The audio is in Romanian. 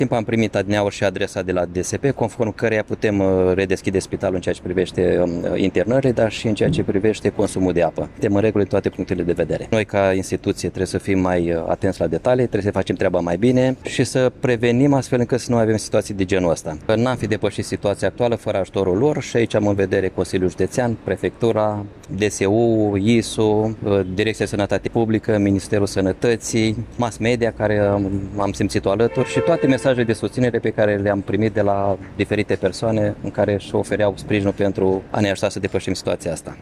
timp am primit adineauri și adresa de la DSP, conform căreia putem redeschide spitalul în ceea ce privește internările, dar și în ceea ce privește consumul de apă. Suntem în regulă în toate punctele de vedere. Noi, ca instituție, trebuie să fim mai atenți la detalii, trebuie să facem treaba mai bine și să prevenim astfel încât să nu avem situații de genul ăsta. N-am fi depășit situația actuală fără ajutorul lor și aici am în vedere Consiliul Județean, Prefectura, DSU, ISU, Direcția Sănătate Publică, Ministerul Sănătății, mass media care am simțit-o alături și toate mesajele de susținere pe care le-am primit de la diferite persoane în care își ofereau sprijinul pentru a ne ajuta să depășim situația asta.